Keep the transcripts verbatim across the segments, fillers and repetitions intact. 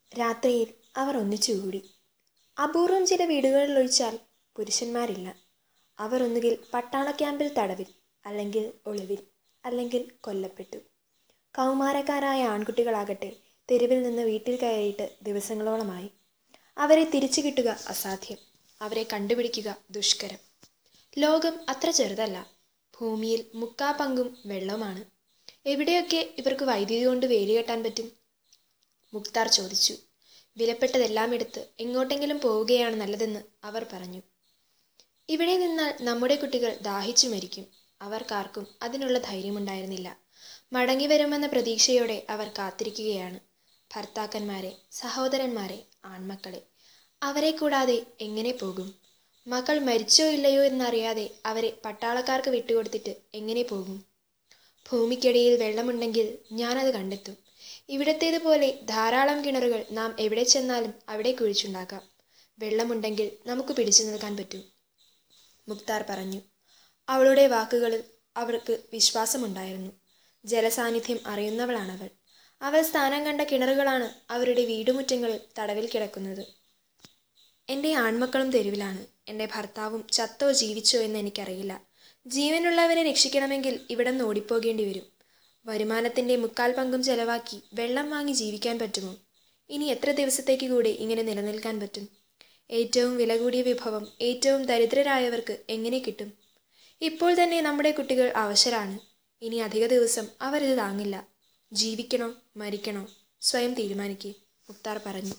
രാത്രിയിൽ അവർ ഒന്നിച്ചുകൂടി. അപൂർവം ചില വീടുകളിലൊഴിച്ചാൽ പുരുഷന്മാരില്ല. അവർ ഒന്നുകിൽ പട്ടാള ക്യാമ്പിൽ തടവിൽ, അല്ലെങ്കിൽ ഒളിവിൽ, അല്ലെങ്കിൽ കൊല്ലപ്പെട്ടു. കൗമാരക്കാരായ ആൺകുട്ടികളാകട്ടെ തെരുവിൽ നിന്ന് വീട്ടിൽ കയറിയിട്ട് ദിവസങ്ങളോളമായി. അവരെ തിരിച്ചു കിട്ടുക അസാധ്യം, അവരെ കണ്ടുപിടിക്കുക ദുഷ്കരം. ലോകം അത്ര ചെറുതല്ല. ഭൂമിയിൽ മുക്കാ പങ്കും വെള്ളമാണ്. എവിടെയൊക്കെ ഇവർക്ക് വൈദ്യുതി കൊണ്ട് വേലി കെട്ടാൻ പറ്റും? മുക്താർ ചോദിച്ചു. വിലപ്പെട്ടതെല്ലാം എടുത്ത് എങ്ങോട്ടെങ്കിലും പോവുകയാണ് നല്ലതെന്ന് അവർ പറഞ്ഞു. ഇവിടെ നിന്നാൽ നമ്മുടെ കുട്ടികൾ ദാഹിച്ചു മരിക്കും. അവർക്കാർക്കും അതിനുള്ള ധൈര്യമുണ്ടായിരുന്നില്ല. മടങ്ങി വരുമെന്ന പ്രതീക്ഷയോടെ അവർ കാത്തിരിക്കുകയാണ്. ഭർത്താക്കന്മാരെ, സഹോദരന്മാരെ, ആൺമക്കളെ. അവരെ കൂടാതെ എങ്ങനെ പോകും? മക്കൾ മരിച്ചോ ഇല്ലയോ എന്നറിയാതെ അവരെ പട്ടാളക്കാർക്ക് വിട്ടുകൊടുത്തിട്ട് എങ്ങനെ പോകും? ഭൂമിക്കടിയിൽ വെള്ളമുണ്ടെങ്കിൽ ഞാനത് കണ്ടെത്തും. ഇവിടത്തേതുപോലെ ധാരാളം കിണറുകൾ നാം എവിടെ ചെന്നാലും അവിടെ കുഴിച്ചുണ്ടാക്കാം. വെള്ളമുണ്ടെങ്കിൽ നമുക്ക് പിടിച്ചു നിൽക്കാൻ പറ്റും, മുക്താർ പറഞ്ഞു. അവളുടെ വാക്കുകളിൽ അവർക്ക് വിശ്വാസമുണ്ടായിരുന്നു. ജലസാന്നിധ്യം അറിയുന്നവളാണവൾ. അവൾ സ്ഥാനം കണ്ട കിണറുകളാണ് അവരുടെ വീടുമുറ്റങ്ങളിൽ തടവിൽ കിടക്കുന്നത്. എൻ്റെ ആൺമക്കളും തെരുവിലാണ്. എൻ്റെ ഭർത്താവും ചത്തോ ജീവിച്ചോ എന്ന് എനിക്കറിയില്ല. ജീവനുള്ളവരെ രക്ഷിക്കണമെങ്കിൽ ഇവിടെ നിന്ന് ഓടിപ്പോകേണ്ടി വരും. വരുമാനത്തിൻ്റെ മുക്കാൽ പങ്കും ചെലവാക്കി വെള്ളം വാങ്ങി ജീവിക്കാൻ പറ്റുമോ? ഇനി എത്ര ദിവസത്തേക്ക് കൂടി ഇങ്ങനെ നിലനിൽക്കാൻ പറ്റും? ഏറ്റവും വില കൂടിയ വിഭവം ഏറ്റവും ദരിദ്രരായവർക്ക് എങ്ങനെ കിട്ടും? ഇപ്പോൾ തന്നെ നമ്മുടെ കുട്ടികൾ അവശരാണ്. ഇനി അധിക ദിവസം അവരിത് താങ്ങില്ല. ജീവിക്കണോ മരിക്കണോ സ്വയം തീരുമാനിക്കേ, മുക്താർ പറഞ്ഞു.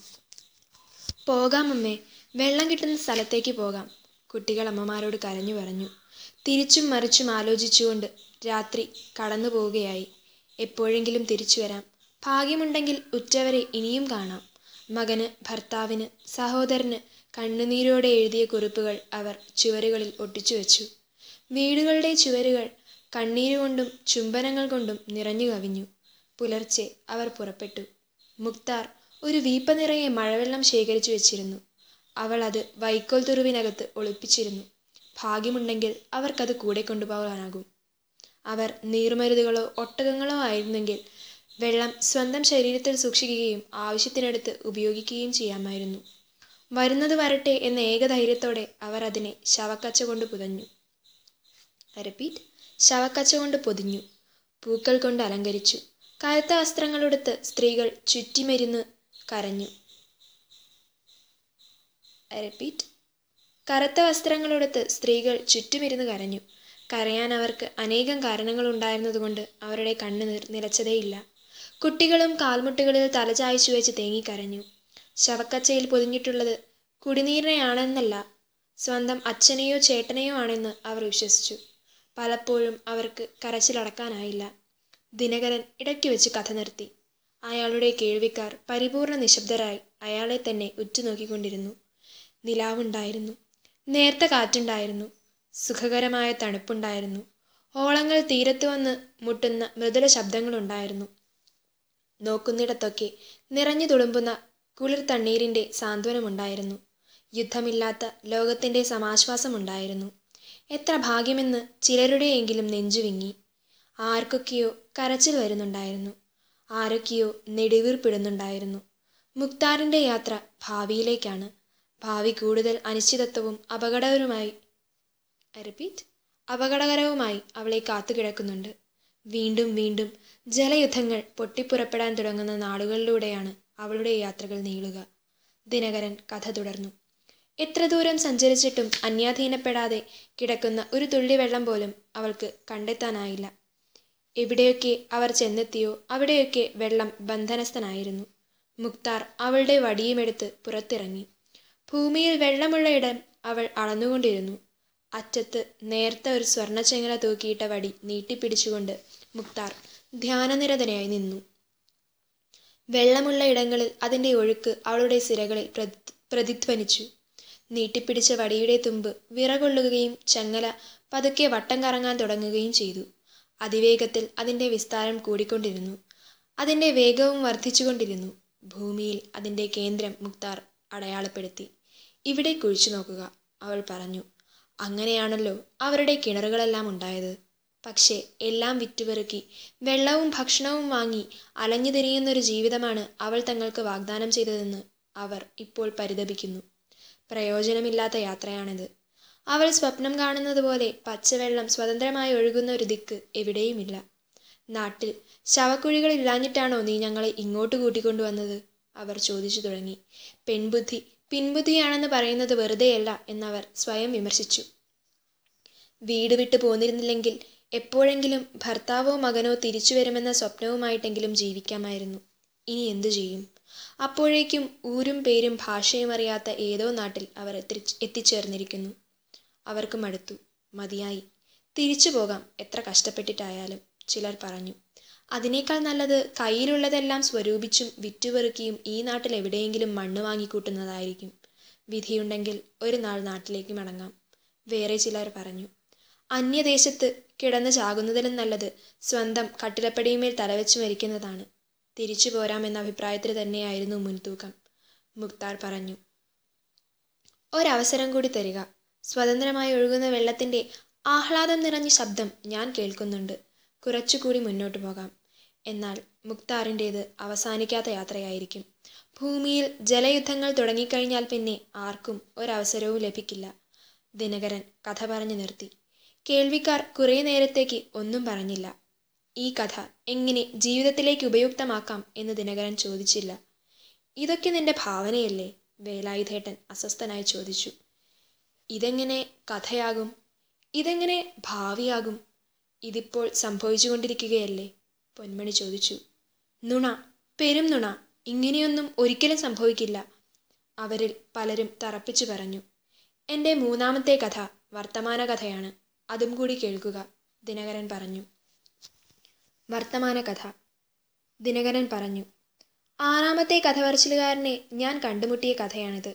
പോകാം അമ്മേ, വെള്ളം കിട്ടുന്ന സ്ഥലത്തേക്ക് പോകാം, കുട്ടികൾ അമ്മമാരോട് കരഞ്ഞു പറഞ്ഞു. തിരിച്ചും മറിച്ചും ആലോചിച്ചുകൊണ്ട് രാത്രി കടന്നു പോവുകയായി. എപ്പോഴെങ്കിലും തിരിച്ചു വരാം. ഭാഗ്യമുണ്ടെങ്കിൽ ഉറ്റവരെ ഇനിയും കാണാം. മകന്, ഭർത്താവിന്, സഹോദരന് കണ്ണുനീരോടെ എഴുതിയ കുറിപ്പുകൾ അവർ ചുവരുകളിൽ ഒട്ടിച്ചു വെച്ചു. വീടുകളുടെ ചുവരുകൾ കണ്ണീരുകൊണ്ടും ചുംബനങ്ങൾ കൊണ്ടും നിറഞ്ഞു കവിഞ്ഞു. പുലർച്ചെ അവർ പുറപ്പെട്ടു. മുക്താർ ഒരു വീപ്പ നിറയെ മഴവെള്ളം ശേഖരിച്ചു വെച്ചിരുന്നു. അവൾ അത് വൈക്കോൽ തുരുവിനകത്ത് ഒളിപ്പിച്ചിരുന്നു. ഭാഗ്യമുണ്ടെങ്കിൽ അവർക്കത് കൂടെ കൊണ്ടുപോകാനാകും. അവർ നീർമരുതുകളോ ഒട്ടകങ്ങളോ ആയിരുന്നെങ്കിൽ വെള്ളം സ്വന്തം ശരീരത്തിൽ സൂക്ഷിക്കുകയും ആവശ്യത്തിനടുത്ത് ഉപയോഗിക്കുകയും ചെയ്യാമായിരുന്നു. വരുന്നത് വരട്ടെ എന്ന ഏകധൈര്യത്തോടെ അവർ അതിനെ ശവക്കച്ച കൊണ്ട് പുതഞ്ഞു. റിപ്പീറ്റ് ശവക്കച്ച കൊണ്ട് പൊതിഞ്ഞു. പൂക്കൾ കൊണ്ട് അലങ്കരിച്ചു. കറുത്ത വസ്ത്രങ്ങളെടുത്ത് സ്ത്രീകൾ ചുറ്റിമരുന്ന് കരഞ്ഞു. റിപ്പീറ്റ് കറുത്ത വസ്ത്രങ്ങളെടുത്ത് സ്ത്രീകൾ ചുറ്റുമിരുന്ന് കരഞ്ഞു. കരയാൻ അവർക്ക് അനേകം കാരണങ്ങളുണ്ടായിരുന്നതുകൊണ്ട് അവരുടെ കണ്ണ് നിലച്ചതേയില്ല. കുട്ടികളും കാൽമുട്ടുകളിൽ തലചായ്ച്ചു വെച്ച് തേങ്ങിക്കരഞ്ഞു. ശവക്കച്ചയിൽ പൊതിഞ്ഞിട്ടുള്ളത് കുടിനീരിനെയാണെന്നല്ല, സ്വന്തം അച്ഛനെയോ ചേട്ടനെയോ ആണെന്ന് അവർ വിശ്വസിച്ചു. പലപ്പോഴും അവർക്ക് കരച്ചിലടക്കാനായില്ല. ദിനകരൻ ഇടയ്ക്ക് വെച്ച് കഥ നിർത്തി. അയാളുടെ കേൾവിക്കാർ പരിപൂർണ നിശബ്ദരായി അയാളെ തന്നെ ഉറ്റുനോക്കിക്കൊണ്ടിരുന്നു. നിലാവുണ്ടായിരുന്നു. നേർത്ത കാറ്റുണ്ടായിരുന്നു. സുഖകരമായ തണുപ്പുണ്ടായിരുന്നു. ഓളങ്ങൾ തീരത്ത് വന്ന് മുട്ടുന്ന മൃദുല ശബ്ദങ്ങളുണ്ടായിരുന്നു. നോക്കുന്നിടത്തൊക്കെ നിറഞ്ഞു തുളുമ്പുന്ന കുളിർ തണ്ണീരിൻ്റെ സാന്ത്വനമുണ്ടായിരുന്നു. യുദ്ധമില്ലാത്ത ലോകത്തിൻ്റെ സമാശ്വാസമുണ്ടായിരുന്നു. എത്ര ഭാഗ്യമെന്ന് ചിലരുടെയെങ്കിലും നെഞ്ചുവിങ്ങി. ആർക്കൊക്കെയോ കരച്ചിൽ വരുന്നുണ്ടായിരുന്നു. ആരൊക്കെയോ നെടുവീർപ്പിടുന്നുണ്ടായിരുന്നു. മുക്താറിൻ്റെ യാത്ര ഭാവിയിലേക്കാണ്. ഭാവി കൂടുതൽ അനിശ്ചിതത്വവും അപകടകരവുമായി റിപ്പീറ്റ് അപകടകരവുമായി അവളെ കാത്തുകിടക്കുന്നുണ്ട്. വീണ്ടും വീണ്ടും ജലയുദ്ധങ്ങൾ പൊട്ടിപ്പുറപ്പെടാൻ തുടങ്ങുന്ന നാടുകളിലൂടെയാണ് അവളുടെ യാത്രകൾ നീളുക. ദിനകരൻ കഥ തുടർന്നു. എത്ര ദൂരം സഞ്ചരിച്ചിട്ടും അന്യാധീനപ്പെടാതെ കിടക്കുന്ന ഒരു തുള്ളി വെള്ളം പോലും അവൾക്ക് കണ്ടെത്താനായില്ല. എവിടെയൊക്കെ അവർ ചെന്നെത്തിയോ അവിടെയൊക്കെ വെള്ളം ബന്ധനസ്ഥനായിരുന്നു. മുക്താർ അവളുടെ വടിയുമെടുത്ത് പുറത്തിറങ്ങി. ഭൂമിയിൽ വെള്ളമുള്ള ഇടം അവൾ അളന്നുകൊണ്ടിരുന്നു. അറ്റത്ത് നേർത്ത ഒരു സ്വർണ്ണച്ചെങ്ങല തൂക്കിയിട്ട വടി നീട്ടിപ്പിടിച്ചുകൊണ്ട് മുക്താർ ധ്യാനനിരതനായി നിന്നു. വെള്ളമുള്ള ഇടങ്ങളിൽ അതിൻ്റെ ഒഴുക്ക് അവളുടെ സിരകളിൽ പ്രതി പ്രതിധ്വനിച്ചു. നീട്ടിപ്പിടിച്ച വടിയുടെ തുമ്പ് വിറകൊള്ളുകയും ചങ്ങല പതുക്കെ വട്ടം കറങ്ങാൻ തുടങ്ങുകയും ചെയ്തു. അതിവേഗത്തിൽ അതിൻ്റെ വിസ്താരം കൂടിക്കൊണ്ടിരുന്നു. അതിൻ്റെ വേഗവും വർദ്ധിച്ചുകൊണ്ടിരുന്നു. ഭൂമിയിൽ അതിൻ്റെ കേന്ദ്രം മുക്താർ അടയാളപ്പെടുത്തി. ഇവിടെ കുഴിച്ചു നോക്കുക, അവൾ പറഞ്ഞു. അങ്ങനെയാണല്ലോ അവരുടെ കിണറുകളെല്ലാം ഉണ്ടായത്. പക്ഷേ എല്ലാം വിറ്റുപെറുക്കി വെള്ളവും ഭക്ഷണവും വാങ്ങി അലഞ്ഞു തിരിയുന്നൊരു ജീവിതമാണ് അവൾ തങ്ങൾക്ക് വാഗ്ദാനം ചെയ്തതെന്ന് അവർ ഇപ്പോൾ പരിതപിക്കുന്നു. പ്രയോജനമില്ലാത്ത യാത്രയാണിത്. അവൾ സ്വപ്നം കാണുന്നത് പോലെ പച്ചവെള്ളം സ്വതന്ത്രമായി ഒഴുകുന്ന ഒരു ദിക്ക് എവിടെയുമില്ല. നാട്ടിൽ ശവക്കുഴികളില്ലാഞ്ഞിട്ടാണോ നീ ഞങ്ങളെ ഇങ്ങോട്ട് കൂട്ടിക്കൊണ്ടുവന്നത്? അവർ ചോദിച്ചു തുടങ്ങി. പെൺബുദ്ധി പിൻബുദ്ധിയാണെന്ന് പറയുന്നത് വെറുതെയല്ല എന്നവർ സ്വയം വിമർശിച്ചു. വീട് വിട്ടു പോന്നിരുന്നില്ലെങ്കിൽ എപ്പോഴെങ്കിലും ഭർത്താവോ മകനോ തിരിച്ചു വരുമെന്ന സ്വപ്നവുമായിട്ടെങ്കിലും ജീവിക്കാമായിരുന്നു. ഇനി എന്തു ചെയ്യും? അപ്പോഴേക്കും ഊരും പേരും ഭാഷയും അറിയാത്ത ഏതോ നാട്ടിൽ അവർ എത്തി എത്തിച്ചേർന്നിരിക്കുന്നു. അവർക്ക് മടുത്തു. മതിയായി. തിരിച്ചു പോകാം, എത്ര കഷ്ടപ്പെട്ടിട്ടായാലും, ചിലർ പറഞ്ഞു. അതിനേക്കാൾ നല്ലത് കയ്യിലുള്ളതെല്ലാം സ്വരൂപിച്ചും വിറ്റുപെറുക്കിയും ഈ നാട്ടിൽ എവിടെയെങ്കിലും മണ്ണ് വാങ്ങിക്കൂട്ടുന്നതായിരിക്കും. വിധിയുണ്ടെങ്കിൽ ഒരു നാൾ നാട്ടിലേക്ക് മടങ്ങാം, വേറെ ചിലർ പറഞ്ഞു. അന്യദേശത്ത് കിടന്ന് ചാകുന്നതിലും നല്ലത് സ്വന്തം കട്ടിലപ്പടിയുമേൽ തലവെച്ച് മരിക്കുന്നതാണ്. തിരിച്ചു പോരാമെന്ന അഭിപ്രായത്തിൽ തന്നെയായിരുന്നു മുൻതൂക്കം. മുക്താർ പറഞ്ഞു. ഒരവസരം കൂടി തരിക. സ്വതന്ത്രമായി ഒഴുകുന്ന വെള്ളത്തിൻ്റെ ആഹ്ലാദം നിറഞ്ഞ ശബ്ദം ഞാൻ കേൾക്കുന്നുണ്ട്. കുറച്ചുകൂടി മുന്നോട്ട് പോകാം. എന്നാൽ മുക്താറിൻ്റേത് അവസാനിക്കാത്ത യാത്രയായിരിക്കും. ഭൂമിയിൽ ജലയുദ്ധങ്ങൾ തുടങ്ങിക്കഴിഞ്ഞാൽ പിന്നെ ആർക്കും ഒരവസരവും ലഭിക്കില്ല. ദിനകരൻ കഥ പറഞ്ഞു നിർത്തി. കേൾവിക്കാർ കുറേ നേരത്തേക്ക് ഒന്നും പറഞ്ഞില്ല. ഈ കഥ എങ്ങനെ ജീവിതത്തിലേക്ക് ഉപയുക്തമാക്കാം എന്ന് ദിനകരൻ ചോദിച്ചില്ല. ഇതൊക്കെ നിന്റെ ഭാവനയല്ലേ? വേലായുധേട്ടൻ അസ്വസ്ഥനായി ചോദിച്ചു. ഇതെങ്ങനെ കഥയാകും? ഇതെങ്ങനെ ഭാവിയാകും? ഇതിപ്പോൾ സംഭവിച്ചുകൊണ്ടിരിക്കുകയല്ലേ? പൊന്മണി ചോദിച്ചു. നുണ, പെരും നുണ. ഇങ്ങനെയൊന്നും ഒരിക്കലും സംഭവിക്കില്ല, അവരിൽ പലരും തറപ്പിച്ചു പറഞ്ഞു. എൻ്റെ മൂന്നാമത്തെ കഥ വർത്തമാന കഥയാണ്, അതും കൂടി കേൾക്കുക, ദിനകരൻ പറഞ്ഞു. വർത്തമാന കഥ, ദിനകരൻ പറഞ്ഞു. ആറാമത്തെ കഥ പറച്ചിലുകാരനെ ഞാൻ കണ്ടുമുട്ടിയ കഥയാണിത്.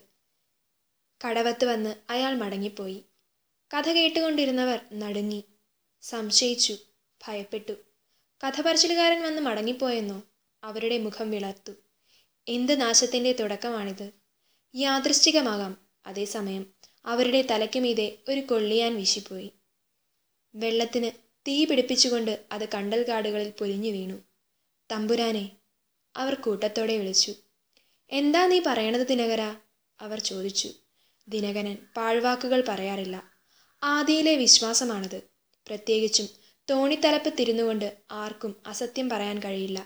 കടവത്ത് വന്ന് അയാൾ മടങ്ങിപ്പോയി. കഥ കേട്ടുകൊണ്ടിരുന്നവർ നടുങ്ങി, സംശയിച്ചു, ഭയപ്പെട്ടു. കഥ പറച്ചിലുകാരൻ വന്ന് മടങ്ങിപ്പോയെന്നോ? അവരുടെ മുഖം വിളർത്തു. എന്ത് നാശത്തിൻ്റെ തുടക്കമാണിത്? യാദൃശ്ചികമാകാം. അതേസമയം അവരുടെ തലയ്ക്കുമീതെ ഒരു കൊള്ളിയാൻ വീശിപ്പോയി. വെള്ളത്തിന് തീ പിടിപ്പിച്ചുകൊണ്ട് അത് കണ്ടൽ കാടുകളിൽ പൊലിഞ്ഞു വീണു. തമ്പുരാനെ, അവർ കൂട്ടത്തോടെ വിളിച്ചു. എന്താ നീ പറയണത് ദിനകര? അവർ ചോദിച്ചു. ദിനകരൻ പാഴ്വാക്കുകൾ പറയാറില്ല. ആദിയിലെ വിശ്വാസമാണത്. പ്രത്യേകിച്ചും തോണിത്തലപ്പ് തിരുന്നുകൊണ്ട് ആർക്കും അസത്യം പറയാൻ കഴിയില്ല.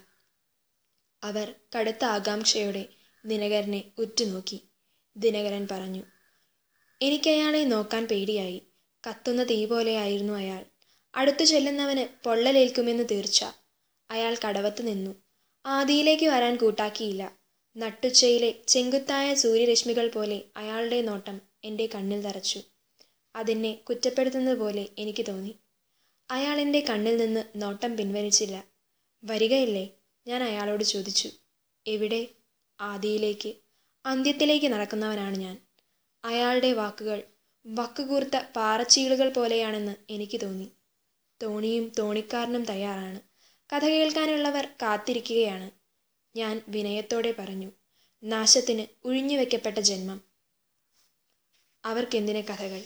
അവർ കടുത്ത ആകാംക്ഷയോടെ ദിനകരനെ ഉറ്റുനോക്കി. ദിനകരൻ പറഞ്ഞു. എനിക്കയാളെ നോക്കാൻ പേടിയായി. കത്തുന്ന തീ പോലെയായിരുന്നു അയാൾ. അടുത്തു ചെല്ലുന്നവന് പൊള്ളലേൽക്കുമെന്ന് തീർച്ച. അയാൾ കടവത്ത് നിന്നു. ആദിയിലേക്ക് വരാൻ കൂട്ടാക്കിയില്ല. നട്ടുച്ചയിലെ ചെങ്കുത്തായ സൂര്യരശ്മികൾ പോലെ അയാളുടെ നോട്ടം എൻ്റെ കണ്ണിൽ തറച്ചു. അതെന്നെ കുറ്റപ്പെടുത്തുന്നത് പോലെ എനിക്ക് തോന്നി. അയാൾ എൻ്റെ കണ്ണിൽ നിന്ന് നോട്ടം പിൻവലിച്ചില്ല. വരികയല്ലേ? ഞാൻ അയാളോട് ചോദിച്ചു. എവിടെ? ആദിയിലേക്ക്, അന്ത്യത്തിലേക്ക് നടക്കുന്നവനാണ് ഞാൻ. അയാളുടെ വാക്കുകൾ വക്കുകൂർത്ത പാറച്ചീളുകൾ പോലെയാണെന്ന് എനിക്ക് തോന്നി. തോണിയും തോണിക്കാരനും തയ്യാറാണ്. കഥ കേൾക്കാനുള്ളവർ കാത്തിരിക്കുകയാണ്. ഞാൻ വിനയത്തോടെ പറഞ്ഞു. നാശത്തിന് ഉഴിഞ്ഞു വയ്ക്കപ്പെട്ട ജന്മം. അവർക്കെന്തിന് കഥകൾ?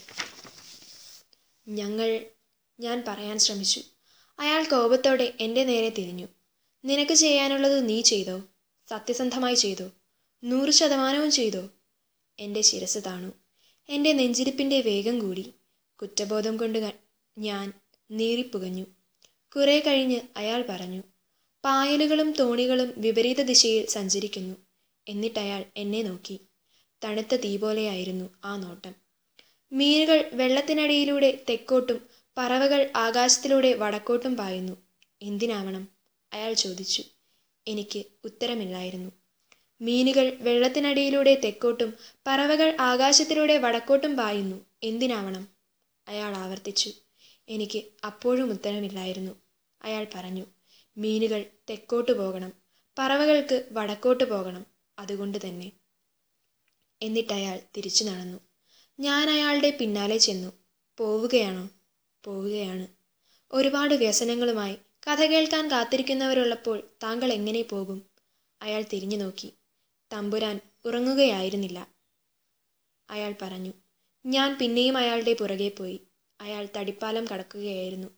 ഞങ്ങൾ ഞാൻ പറയാൻ ശ്രമിച്ചു. അയാൾ കോപത്തോടെ എൻ്റെ നേരെ തിരിഞ്ഞു. നിനക്ക് ചെയ്യാനുള്ളത് നീ ചെയ്തോ? സത്യസന്ധമായി ചെയ്തോ? നൂറ് ശതമാനവും ചെയ്തോ? എൻ്റെ ശിരസ് താണു. എൻ്റെ നെഞ്ചിരിപ്പിൻ്റെ വേഗം കൂടി. കുറ്റബോധം കൊണ്ട് ഞാൻ നീറിപ്പുകഞ്ഞു. കുറെ കഴിഞ്ഞ് അയാൾ പറഞ്ഞു. പായലുകളും തോണികളും വിപരീത ദിശയിൽ സഞ്ചരിക്കുന്നു. എന്നിട്ടയാൾ എന്നെ നോക്കി. തണുത്ത തീ പോലെയായിരുന്നു ആ നോട്ടം. മീനുകൾ വെള്ളത്തിനടിയിലൂടെ തെക്കോട്ടും പറവകൾ ആകാശത്തിലൂടെ വടക്കോട്ടും പായുന്നു. എന്തിനാവണം? അയാൾ ചോദിച്ചു. എനിക്ക് ഉത്തരമില്ലായിരുന്നു. മീനുകൾ വെള്ളത്തിനടിയിലൂടെ തെക്കോട്ടും പറവകൾ ആകാശത്തിലൂടെ വടക്കോട്ടും പായുന്നു. എന്തിനാവണം? അയാൾ ആവർത്തിച്ചു. എനിക്ക് അപ്പോഴും ഉത്തരമില്ലായിരുന്നു. അയാൾ പറഞ്ഞു. മീനുകൾ തെക്കോട്ട് പോകണം, പറവകൾക്ക് വടക്കോട്ട് പോകണം. അതുകൊണ്ട് തന്നെ. എന്നിട്ടയാൾ തിരിച്ചു നടന്നു. ഞാൻ അയാളുടെ പിന്നാലെ ചെന്നു. പോവുകയാണോ? പോവുകയാണ്. ഒരുപാട് വ്യസനങ്ങളുമായി കഥ കേൾക്കാൻ കാത്തിരിക്കുന്നവരുള്ളപ്പോൾ താങ്കൾ എങ്ങനെ പോകും? അയാൾ തിരിഞ്ഞു നോക്കി. തമ്പുരാൻ ഉറങ്ങുകയായിരുന്നില്ല, അയാൾ പറഞ്ഞു. ഞാൻ പിന്നെയും അയാളുടെ പുറകെ പോയി. അയാൾ തടിപ്പാലം കടക്കുകയായിരുന്നു.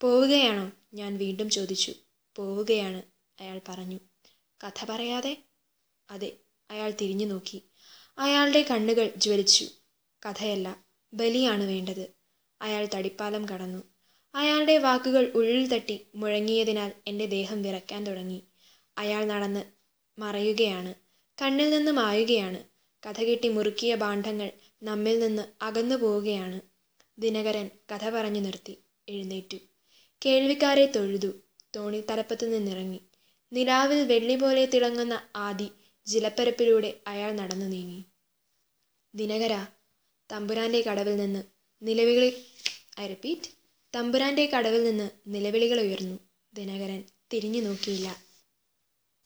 പോവുകയാണോ? ഞാൻ വീണ്ടും ചോദിച്ചു. പോവുകയാണ്, അയാൾ പറഞ്ഞു. കഥ പറയാതെ? അതെ. അയാൾ തിരിഞ്ഞു നോക്കി. അയാളുടെ കണ്ണുകൾ ജ്വലിച്ചു. കഥയല്ല, ബലിയാണ് വേണ്ടത്. അയാൾ തടിപ്പാലം കടന്നു. അയാളുടെ വാക്കുകൾ ഉള്ളിൽ തട്ടി മുഴങ്ങിയതിനാൽ എൻ്റെ ദേഹം വിറയ്ക്കാൻ തുടങ്ങി. അയാൾ നടന്ന് മറയുകയാണ്, കണ്ണിൽ നിന്ന് മായുകയാണ്. കഥ കെട്ടി മുറുക്കിയ ഭാണ്ഡങ്ങൾ നമ്മിൽ നിന്ന് അകന്നു പോവുകയാണ്. ദിനകരൻ കഥ പറഞ്ഞു നിർത്തി, എഴുന്നേറ്റു. കേൾവിക്കാരെ തൊഴുതു. തോണി തലപ്പത്ത് നിന്നിറങ്ങി. നിലാവിൽ വെള്ളി പോലെ തിളങ്ങുന്ന ആദി ജലപ്പരപ്പിലൂടെ അയാൾ നടന്നു നീങ്ങി. ദിനകര, തമ്പുരാന്റെ കടവിൽ നിന്ന് നിലവിളി ഐ റിപ്പീറ്റ് തമ്പുരാന്റെ കടവിൽ നിന്ന് നിലവിളികൾ ഉയർന്നു. ദിനകരൻ തിരിഞ്ഞു നോക്കിയില്ല.